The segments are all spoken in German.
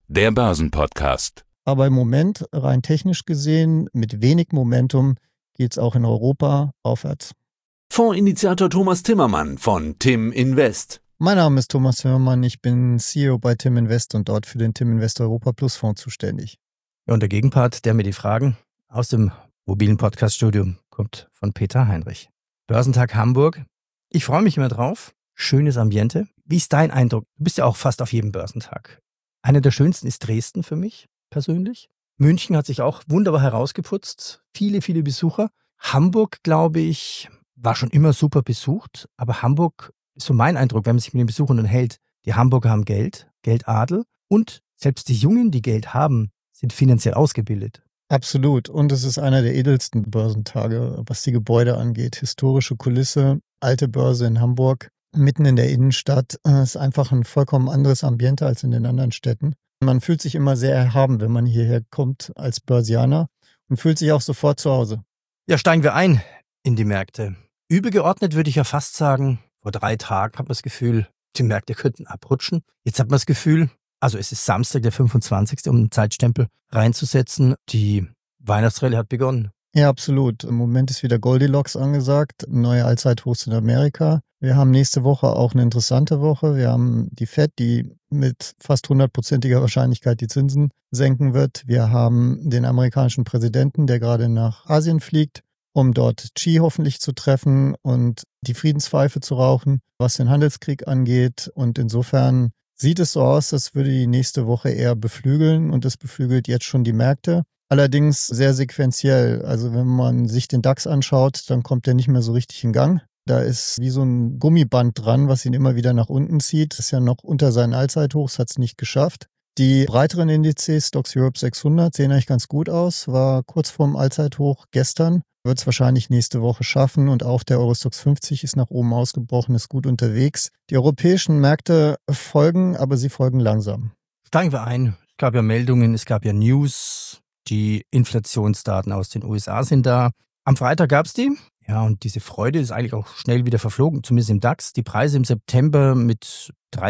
der Börsenpodcast. Aber im Moment, rein technisch gesehen, mit wenig Momentum, geht es auch in Europa aufwärts. Fondsinitiator Thomas Timmermann von Tim Invest. Mein Name ist Thomas Timmermann, ich bin CEO bei Tim Invest und dort für den Tim Invest Europa Plus Fonds zuständig. Ja, und der Gegenpart, der mir die Fragen aus dem mobilen Podcast-Studio kommt von Peter Heinrich. Börsentag Hamburg. Ich freue mich immer drauf. Schönes Ambiente. Wie ist dein Eindruck? Du bist ja auch fast auf jedem Börsentag. Einer der schönsten ist Dresden für mich persönlich. München hat sich auch wunderbar herausgeputzt. Viele, viele Besucher. Hamburg, glaube ich, war schon immer super besucht. Aber Hamburg ist so mein Eindruck, wenn man sich mit den Besuchern unterhält. Die Hamburger haben Geld, Geldadel. Und selbst die Jungen, die Geld haben, sind finanziell ausgebildet. Absolut. Und es ist einer der edelsten Börsentage, was die Gebäude angeht. Historische Kulisse, alte Börse in Hamburg, mitten in der Innenstadt. Es ist einfach ein vollkommen anderes Ambiente als in den anderen Städten. Man fühlt sich immer sehr erhaben, wenn man hierher kommt als Börsianer und fühlt sich auch sofort zu Hause. Ja, steigen wir ein in die Märkte. Übergeordnet würde ich ja fast sagen, vor 3 Tagen hat man das Gefühl, die Märkte könnten abrutschen. Jetzt hat man das Gefühl, also es ist Samstag, der 25., um einen Zeitstempel reinzusetzen. Die Weihnachtsrallye hat begonnen. Ja, absolut. Im Moment ist wieder Goldilocks angesagt, neue Allzeithochs in Amerika. Wir haben nächste Woche auch eine interessante Woche. Wir haben die Fed, die mit fast 100%iger Wahrscheinlichkeit die Zinsen senken wird. Wir haben den amerikanischen Präsidenten, der gerade nach Asien fliegt, um dort Xi hoffentlich zu treffen und die Friedenspfeife zu rauchen, was den Handelskrieg angeht. Und insofern sieht es so aus, als würde die nächste Woche eher beflügeln und es beflügelt jetzt schon die Märkte. Allerdings sehr sequenziell. Also wenn man sich den DAX anschaut, dann kommt der nicht mehr so richtig in Gang. Da ist wie so ein Gummiband dran, was ihn immer wieder nach unten zieht. Ist ja noch unter seinen Allzeithochs, hat es nicht geschafft. Die breiteren Indizes, Stocks Europe 600, sehen eigentlich ganz gut aus. War kurz vorm Allzeithoch gestern. Wird es wahrscheinlich nächste Woche schaffen. Und auch der Eurostoxx 50 ist nach oben ausgebrochen, ist gut unterwegs. Die europäischen Märkte folgen, aber sie folgen langsam. Steigen wir ein. Es gab ja Meldungen, es gab ja News. Die Inflationsdaten aus den USA sind da. Am Freitag gab es die. Ja, und diese Freude ist eigentlich auch schnell wieder verflogen, zumindest im DAX. Die Preise im September mit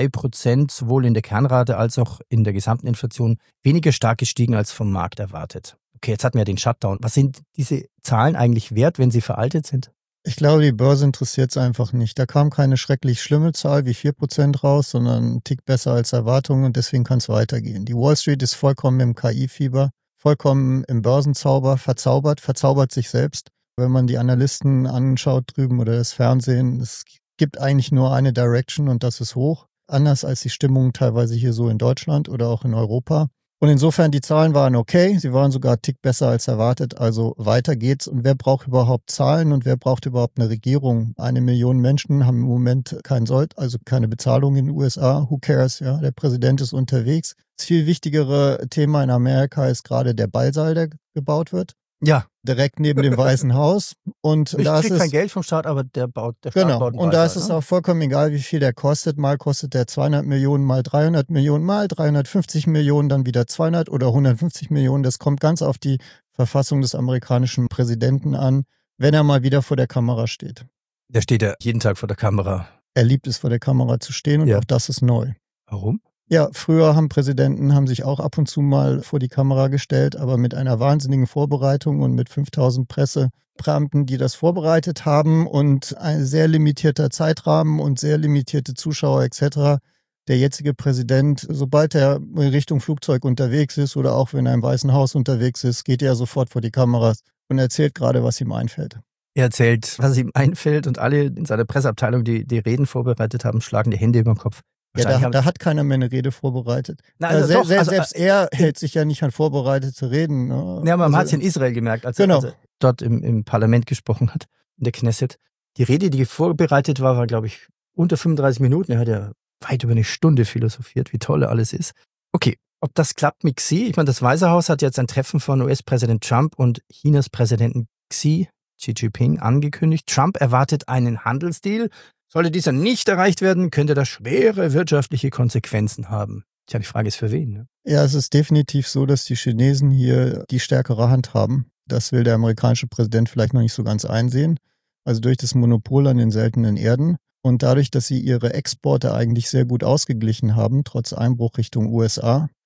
3%, sowohl in der Kernrate als auch in der gesamten Inflation, weniger stark gestiegen als vom Markt erwartet. Okay, jetzt hatten wir den Shutdown. Was sind diese Zahlen eigentlich wert, wenn sie veraltet sind? Ich glaube, die Börse interessiert es einfach nicht. Da kam keine schrecklich schlimme Zahl wie 4% raus, sondern ein Tick besser als Erwartungen und deswegen kann es weitergehen. Die Wall Street ist vollkommen im KI-Fieber, vollkommen im Börsenzauber, verzaubert sich selbst. Wenn man die Analysten anschaut drüben oder das Fernsehen, es gibt eigentlich nur eine Direction und das ist hoch. Anders als die Stimmung teilweise hier so in Deutschland oder auch in Europa. Und insofern, die Zahlen waren okay, sie waren sogar einen Tick besser als erwartet, also weiter geht's. Und wer braucht überhaupt Zahlen und wer braucht überhaupt eine Regierung? 1 Million Menschen haben im Moment kein Sold, also keine Bezahlung in den USA. Who cares? Ja, der Präsident ist unterwegs. Das viel wichtigere Thema in Amerika ist gerade der Ballsaal, der gebaut wird. Ja. Direkt neben dem Weißen Haus. Und ich kriege kein Geld vom Staat, aber der Staat baut einen Genau. Und da ist es auch vollkommen egal, wie viel der kostet. Mal kostet der 200 Millionen, mal 300 Millionen, mal 350 Millionen, dann wieder 200 oder 150 Millionen. Das kommt ganz auf die Verfassung des amerikanischen Präsidenten an, wenn er mal wieder vor der Kamera steht. Der steht ja jeden Tag vor der Kamera. Er liebt es, vor der Kamera zu stehen und auch das ist neu. Warum? Ja, früher haben Präsidenten sich auch ab und zu mal vor die Kamera gestellt, aber mit einer wahnsinnigen Vorbereitung und mit 5000 Pressebeamten, die das vorbereitet haben und ein sehr limitierter Zeitrahmen und sehr limitierte Zuschauer etc. Der jetzige Präsident, sobald er in Richtung Flugzeug unterwegs ist oder auch wenn er im Weißen Haus unterwegs ist, geht er sofort vor die Kameras und erzählt gerade, was ihm einfällt. Er erzählt, was ihm einfällt und alle in seiner Presseabteilung, die Reden vorbereitet haben, schlagen die Hände über den Kopf. Ja, da hat keiner mehr eine Rede vorbereitet. Na, also selbst er hält sich ja nicht an vorbereitete Reden. Ne? Ja, man hat es in Israel gemerkt, als er dort im Parlament gesprochen hat, in der Knesset. Die Rede, die vorbereitet war, glaube ich, unter 35 Minuten. Er hat ja weit über 1 Stunde philosophiert, wie toll alles ist. Okay, ob das klappt mit Xi? Ich meine, das Weiße Haus hat jetzt ein Treffen von US-Präsident Trump und Chinas Präsidenten Xi Jinping angekündigt. Trump erwartet einen Handelsdeal. Sollte dieser nicht erreicht werden, könnte das schwere wirtschaftliche Konsequenzen haben. Tja, die Frage ist für wen? Ne? Ja, es ist definitiv so, dass die Chinesen hier die stärkere Hand haben. Das will der amerikanische Präsident vielleicht noch nicht so ganz einsehen. Also durch das Monopol an den seltenen Erden und dadurch, dass sie ihre Exporte eigentlich sehr gut ausgeglichen haben, trotz Einbruch Richtung USA,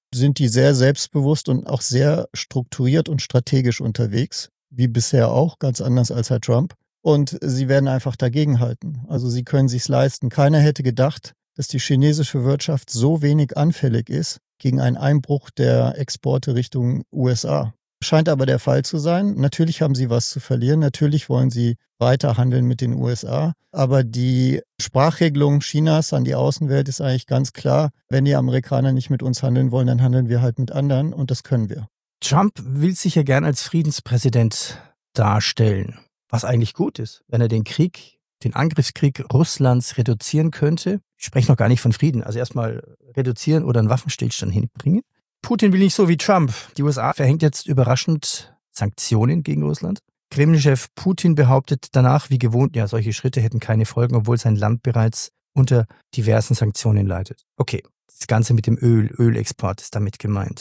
sind die sehr selbstbewusst und auch sehr strukturiert und strategisch unterwegs, wie bisher auch, ganz anders als Herr Trump. Und sie werden einfach dagegenhalten. Also sie können sich's leisten. Keiner hätte gedacht, dass die chinesische Wirtschaft so wenig anfällig ist gegen einen Einbruch der Exporte Richtung USA. Scheint aber der Fall zu sein. Natürlich haben sie was zu verlieren. Natürlich wollen sie weiter handeln mit den USA. Aber die Sprachregelung Chinas an die Außenwelt ist eigentlich ganz klar. Wenn die Amerikaner nicht mit uns handeln wollen, dann handeln wir halt mit anderen. Und das können wir. Trump will sich ja gern als Friedenspräsident darstellen, was eigentlich gut ist, wenn er den Angriffskrieg Russlands reduzieren könnte. Ich spreche noch gar nicht von Frieden, also erstmal reduzieren oder einen Waffenstillstand hinbringen. Putin will nicht so wie Trump. Die USA verhängt jetzt überraschend Sanktionen gegen Russland. Kreml-Chef Putin behauptet danach, wie gewohnt, ja, solche Schritte hätten keine Folgen, obwohl sein Land bereits unter diversen Sanktionen leidet. Okay, das Ganze mit dem Ölexport ist damit gemeint.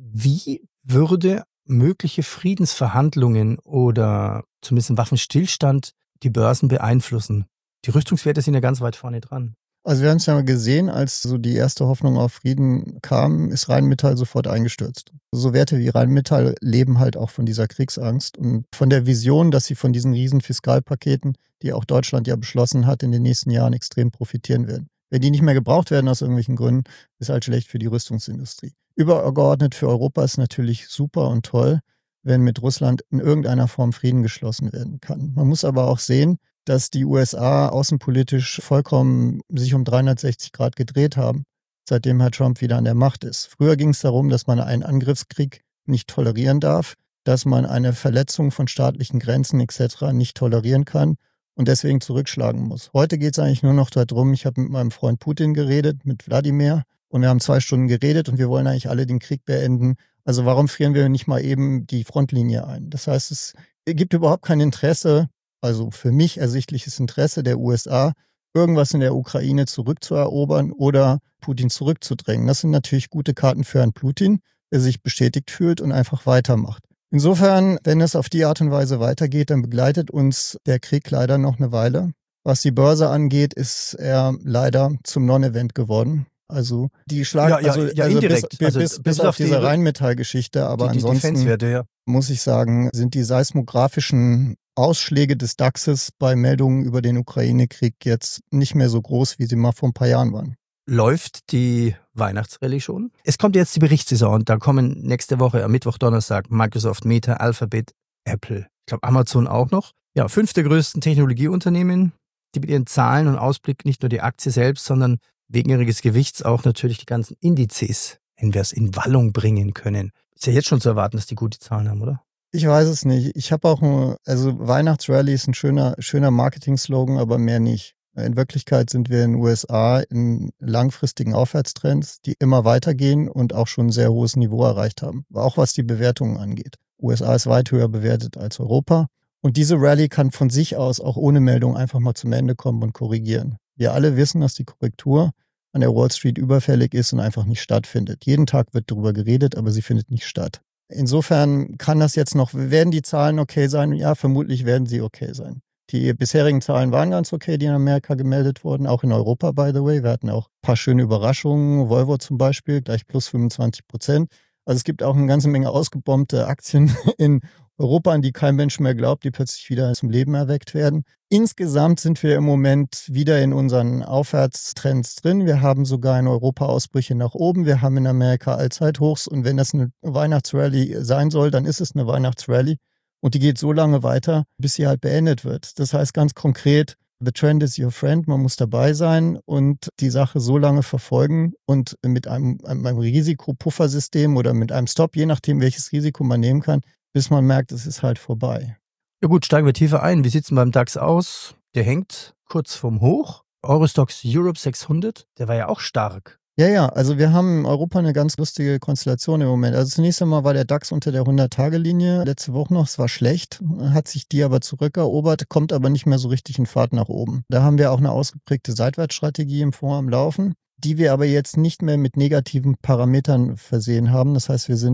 Wie würde mögliche Friedensverhandlungen oder zumindest ein Waffenstillstand die Börsen beeinflussen? Die Rüstungswerte sind ja ganz weit vorne dran. Also wir haben es ja mal gesehen, als so die erste Hoffnung auf Frieden kam, ist Rheinmetall sofort eingestürzt. So Werte wie Rheinmetall leben halt auch von dieser Kriegsangst und von der Vision, dass sie von diesen riesen Fiskalpaketen, die auch Deutschland ja beschlossen hat, in den nächsten Jahren extrem profitieren werden. Wenn die nicht mehr gebraucht werden aus irgendwelchen Gründen, ist halt schlecht für die Rüstungsindustrie. Übergeordnet für Europa ist natürlich super und toll, wenn mit Russland in irgendeiner Form Frieden geschlossen werden kann. Man muss aber auch sehen, dass die USA außenpolitisch vollkommen sich um 360 Grad gedreht haben, seitdem Herr Trump wieder an der Macht ist. Früher ging es darum, dass man einen Angriffskrieg nicht tolerieren darf, dass man eine Verletzung von staatlichen Grenzen etc. nicht tolerieren kann und deswegen zurückschlagen muss. Heute geht es eigentlich nur noch darum, ich habe mit meinem Freund Putin geredet, mit Wladimir, und wir haben 2 Stunden geredet und wir wollen eigentlich alle den Krieg beenden. Also warum frieren wir nicht mal eben die Frontlinie ein? Das heißt, es gibt überhaupt kein Interesse, also für mich ersichtliches Interesse der USA, irgendwas in der Ukraine zurückzuerobern oder Putin zurückzudrängen. Das sind natürlich gute Karten für Herrn Putin, der sich bestätigt fühlt und einfach weitermacht. Insofern, wenn es auf die Art und Weise weitergeht, dann begleitet uns der Krieg leider noch eine Weile. Was die Börse angeht, ist er leider zum Non-Event geworden. Also die schlagen indirekt. Bis auf diese Rheinmetall-Geschichte, aber ansonsten muss ich sagen, sind die seismografischen Ausschläge des DAXes bei Meldungen über den Ukraine-Krieg jetzt nicht mehr so groß, wie sie mal vor ein paar Jahren waren. Läuft die Weihnachtsrallye schon? Es kommt jetzt die Berichtssaison und da kommen nächste Woche am Mittwoch, Donnerstag Microsoft, Meta, Alphabet, Apple. Ich glaube Amazon auch noch. Ja, 5 der größten Technologieunternehmen, die mit ihren Zahlen und Ausblick nicht nur die Aktie selbst, sondern wegen ihres Gewichts auch natürlich die ganzen Indizes in Wallung bringen können. Ist ja jetzt schon zu erwarten, dass die gute Zahlen haben, oder? Ich weiß es nicht. Ich habe auch Weihnachtsrallye ist ein schöner Marketing-Slogan, aber mehr nicht. In Wirklichkeit sind wir in den USA in langfristigen Aufwärtstrends, die immer weitergehen und auch schon ein sehr hohes Niveau erreicht haben. Auch was die Bewertungen angeht. USA ist weit höher bewertet als Europa. Und diese Rallye kann von sich aus auch ohne Meldung einfach mal zum Ende kommen und korrigieren. Wir alle wissen, dass die Korrektur an der Wall Street überfällig ist und einfach nicht stattfindet. Jeden Tag wird darüber geredet, aber sie findet nicht statt. Insofern werden die Zahlen okay sein? Ja, vermutlich werden sie okay sein. Die bisherigen Zahlen waren ganz okay, die in Amerika gemeldet wurden, auch in Europa, by the way. Wir hatten auch ein paar schöne Überraschungen. Volvo zum Beispiel, gleich plus 25%. Also es gibt auch eine ganze Menge ausgebombte Aktien in Europa, an die kein Mensch mehr glaubt, die plötzlich wieder zum Leben erweckt werden. Insgesamt sind wir im Moment wieder in unseren Aufwärtstrends drin. Wir haben sogar in Europa Ausbrüche nach oben. Wir haben in Amerika Allzeithochs. Und wenn das eine Weihnachtsrallye sein soll, dann ist es eine Weihnachtsrallye. Und die geht so lange weiter, bis sie halt beendet wird. Das heißt ganz konkret, the trend is your friend. Man muss dabei sein und die Sache so lange verfolgen und mit einem Risikopuffersystem oder mit einem Stop, je nachdem, welches Risiko man nehmen kann, bis man merkt, es ist halt vorbei. Ja gut, steigen wir tiefer ein. Wie sieht es denn beim DAX aus? Der hängt kurz vorm Hoch. Eurostoxx Europe 600, der war ja auch stark. Ja, also wir haben in Europa eine ganz lustige Konstellation im Moment. Also zunächst einmal war der DAX unter der 100-Tage-Linie letzte Woche noch. Es war schlecht, hat sich die aber zurückerobert, kommt aber nicht mehr so richtig in Fahrt nach oben. Da haben wir auch eine ausgeprägte Seitwärtsstrategie im Fonds am Laufen, die wir aber jetzt nicht mehr mit negativen Parametern versehen haben. Das heißt, wir sind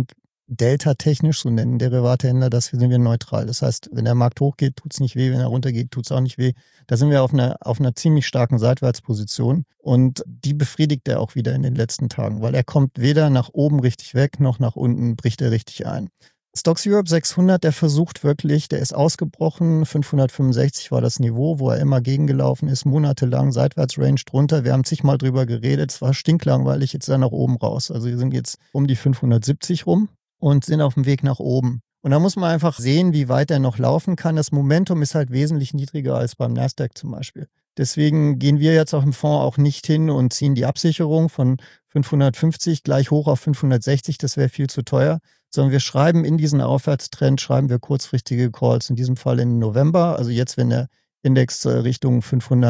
delta-technisch, so nennen Derivatehändler, das sind wir neutral. Das heißt, wenn der Markt hochgeht, tut's nicht weh, wenn er runtergeht, tut's auch nicht weh. Da sind wir auf einer ziemlich starken Seitwärtsposition und die befriedigt er auch wieder in den letzten Tagen, weil er kommt weder nach oben richtig weg, noch nach unten bricht er richtig ein. Stocks Europe 600, der versucht wirklich, der ist ausgebrochen, 565 war das Niveau, wo er immer gegengelaufen ist, monatelang, Seitwärtsrange drunter, wir haben zigmal drüber geredet, es war stinklangweilig, jetzt ist er nach oben raus, also wir sind jetzt um die 570 rum und sind auf dem Weg nach oben. Und da muss man einfach sehen, wie weit er noch laufen kann. Das Momentum ist halt wesentlich niedriger als beim Nasdaq zum Beispiel. Deswegen gehen wir jetzt auch im Fonds auch nicht hin und ziehen die Absicherung von 550 gleich hoch auf 560, das wäre viel zu teuer, sondern wir schreiben in diesen Aufwärtstrend, schreiben wir kurzfristige Calls, in diesem Fall im November, also jetzt, wenn der Index Richtung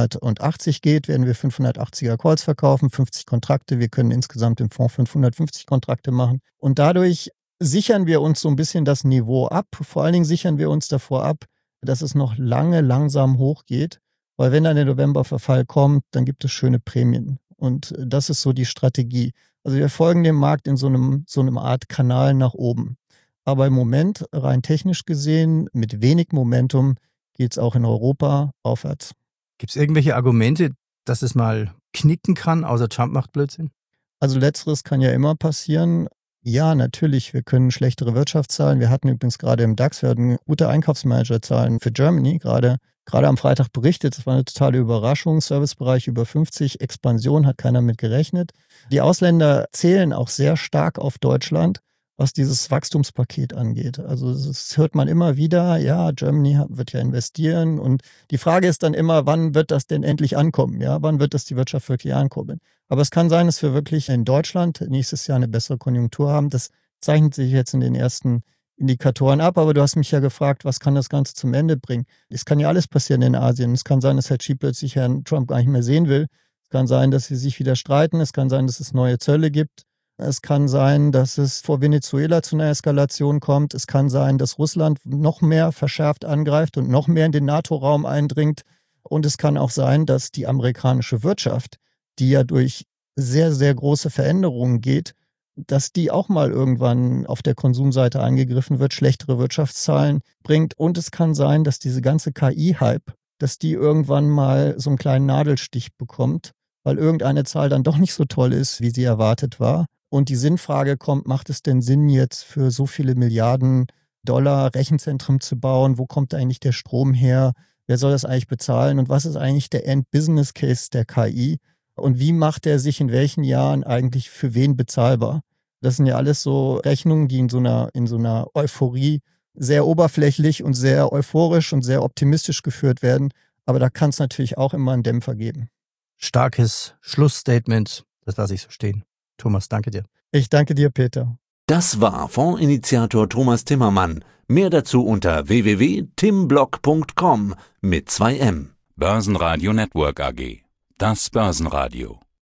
580 geht, werden wir 580er Calls verkaufen, 50 Kontrakte, wir können insgesamt im Fonds 550 Kontrakte machen und dadurch sichern wir uns so ein bisschen das Niveau ab, vor allen Dingen sichern wir uns davor ab, dass es noch lange langsam hochgeht, weil wenn dann der Novemberverfall kommt, dann gibt es schöne Prämien und das ist so die Strategie. Also wir folgen dem Markt in so einem Art Kanal nach oben. Aber im Moment, rein technisch gesehen, mit wenig Momentum, geht es auch in Europa aufwärts. Gibt es irgendwelche Argumente, dass es mal knicken kann, außer Trump macht Blödsinn? Also letzteres kann ja immer passieren. Ja, natürlich, wir können schlechtere Wirtschaftszahlen. Wir hatten übrigens gerade im DAX, wir hatten gute Einkaufsmanagerzahlen für Germany, gerade am Freitag berichtet. Das war eine totale Überraschung. Servicebereich über 50, Expansion hat keiner mit gerechnet. Die Ausländer zählen auch sehr stark auf Deutschland, was dieses Wachstumspaket angeht. Also das hört man immer wieder, ja, Germany wird ja investieren und die Frage ist dann immer, wann wird das denn endlich ankommen? Ja, wann wird das die Wirtschaft wirklich ankurbeln? Aber es kann sein, dass wir wirklich in Deutschland nächstes Jahr eine bessere Konjunktur haben. Das zeichnet sich jetzt in den ersten Indikatoren ab, aber du hast mich ja gefragt, was kann das Ganze zum Ende bringen? Es kann ja alles passieren in Asien. Es kann sein, dass Herr Xi plötzlich Herrn Trump gar nicht mehr sehen will. Es kann sein, dass sie sich wieder streiten. Es kann sein, dass es neue Zölle gibt. Es kann sein, dass es vor Venezuela zu einer Eskalation kommt. Es kann sein, dass Russland noch mehr verschärft angreift und noch mehr in den NATO-Raum eindringt. Und es kann auch sein, dass die amerikanische Wirtschaft, die ja durch sehr, sehr große Veränderungen geht, dass die auch mal irgendwann auf der Konsumseite angegriffen wird, schlechtere Wirtschaftszahlen bringt. Und es kann sein, dass diese ganze KI-Hype, dass die irgendwann mal so einen kleinen Nadelstich bekommt, weil irgendeine Zahl dann doch nicht so toll ist, wie sie erwartet war. Und die Sinnfrage kommt, macht es denn Sinn, jetzt für so viele Milliarden Dollar Rechenzentren zu bauen? Wo kommt eigentlich der Strom her? Wer soll das eigentlich bezahlen? Und was ist eigentlich der End-Business-Case der KI? Und wie macht er sich in welchen Jahren eigentlich für wen bezahlbar? Das sind ja alles so Rechnungen, die in so einer Euphorie sehr oberflächlich und sehr euphorisch und sehr optimistisch geführt werden. Aber da kann es natürlich auch immer einen Dämpfer geben. Starkes Schlussstatement, das lasse ich so stehen. Thomas, danke dir. Ich danke dir, Peter. Das war Fondsinitiator Thomas Timmermann. Mehr dazu unter www.timblock.com mit 2M. Börsenradio Network AG. Das Börsenradio.